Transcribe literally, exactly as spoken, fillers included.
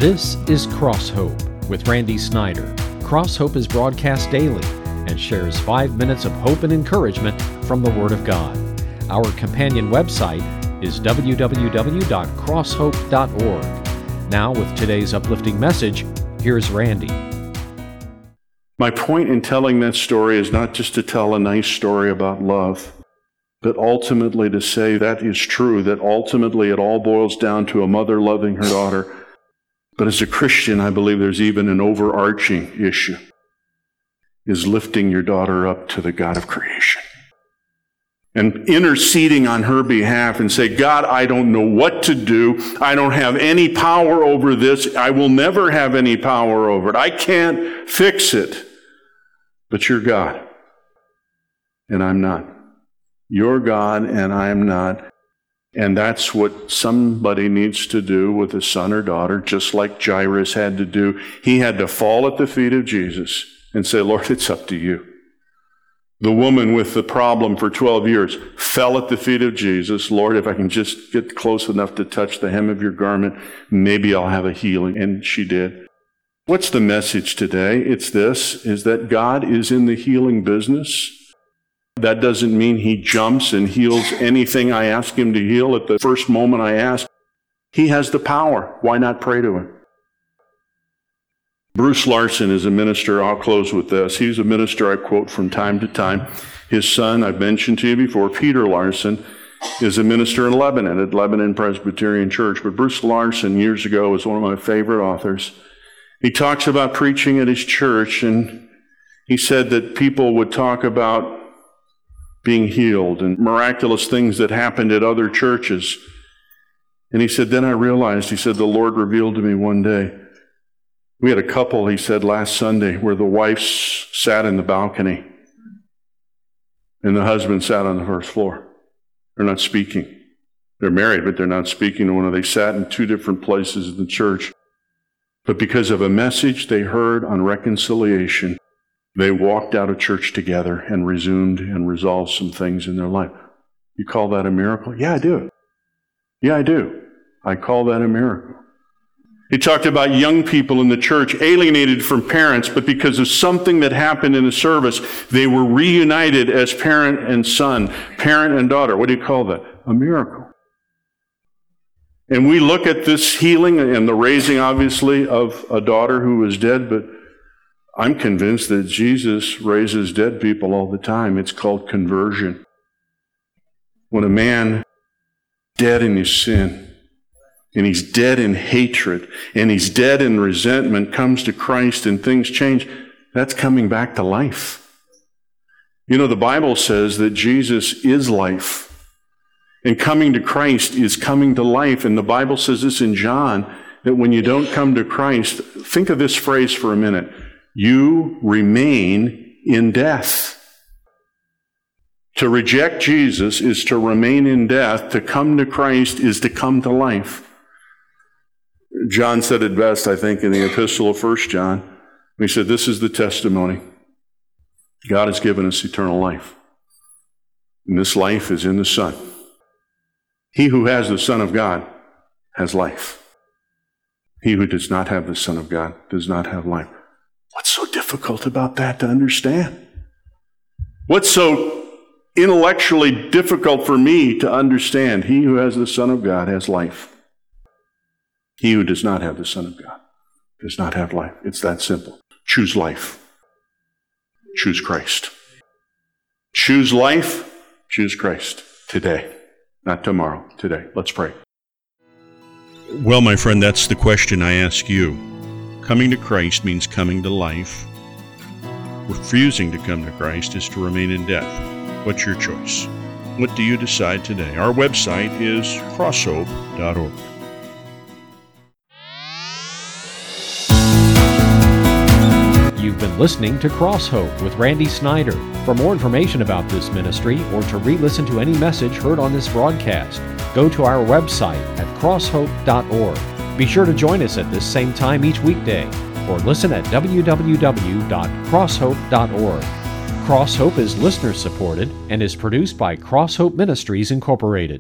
This is Cross Hope with Randy Snyder. Cross Hope is broadcast daily and shares five minutes of hope and encouragement from the Word of God. Our companion website is w w w dot cross hope dot org. Now, with today's uplifting message, here's Randy. My point in telling that story is not just to tell a nice story about love, but ultimately to say that is true, that ultimately it all boils down to a mother loving her daughter. But as a Christian, I believe there's even an overarching issue, is lifting your daughter up to the God of creation and interceding on her behalf and say, God, I don't know what to do. I don't have any power over this. I will never have any power over it. I can't fix it. But you're God, and I'm not. You're God, and I'm not. And that's what somebody needs to do with a son or daughter, just like Jairus had to do. He had to fall at the feet of Jesus and say, Lord, it's up to you. The woman with the problem for twelve years fell at the feet of Jesus. Lord, if I can just get close enough to touch the hem of your garment, maybe I'll have a healing. And she did. What's the message today? It's this, is that God is in the healing business. That doesn't mean he jumps and heals anything I ask him to heal at the first moment I ask. He has the power. Why not pray to him? Bruce Larson is a minister. I'll close with this. He's a minister I quote from time to time. His son, I've mentioned to you before, Peter Larson, is a minister in Lebanon at Lebanon Presbyterian Church. But Bruce Larson, years ago, was one of my favorite authors. He talks about preaching at his church, and he said that people would talk about being healed and miraculous things that happened at other churches. And he said, then I realized, he said, the Lord revealed to me one day. We had a couple, he said, last Sunday where the wife sat in the balcony and the husband sat on the first floor. They're not speaking. They're married, but they're not speaking to one another. They sat in two different places in the church. But because of a message they heard on reconciliation, they walked out of church together and resumed and resolved some things in their life. You call that a miracle? Yeah, I do. Yeah, I do. I call that a miracle. He talked about young people in the church alienated from parents, but because of something that happened in the service, they were reunited as parent and son, parent and daughter. What do you call that? A miracle. And we look at this healing and the raising, obviously, of a daughter who was dead, but I'm convinced that Jesus raises dead people all the time. It's called conversion. When a man dead in his sin, and he's dead in hatred, and he's dead in resentment, comes to Christ and things change, that's coming back to life. You know, the Bible says that Jesus is life, and coming to Christ is coming to life. And the Bible says this in John, that when you don't come to Christ, think of this phrase for a minute, you remain in death. To reject Jesus is to remain in death. To come to Christ is to come to life. John said it best, I think, in the epistle of First John. He said, this is the testimony. God has given us eternal life. And this life is in the Son. He who has the Son of God has life. He who does not have the Son of God does not have life. What's so difficult about that to understand? What's so intellectually difficult for me to understand? He who has the Son of God has life. He who does not have the Son of God does not have life. It's that simple. Choose life. Choose Christ. Choose life. Choose Christ. Today. Not tomorrow. Today. Let's pray. Well, my friend, that's the question I ask you. Coming to Christ means coming to life. Refusing to come to Christ is to remain in death. What's your choice? What do you decide today? Our website is cross hope dot org. You've been listening to Cross Hope with Randy Snyder. For more information about this ministry or to re-listen to any message heard on this broadcast, go to our website at cross hope dot org. Be sure to join us at this same time each weekday, or listen at w w w dot cross hope dot org. Cross Hope is listener-supported and is produced by Cross Hope Ministries, Incorporated.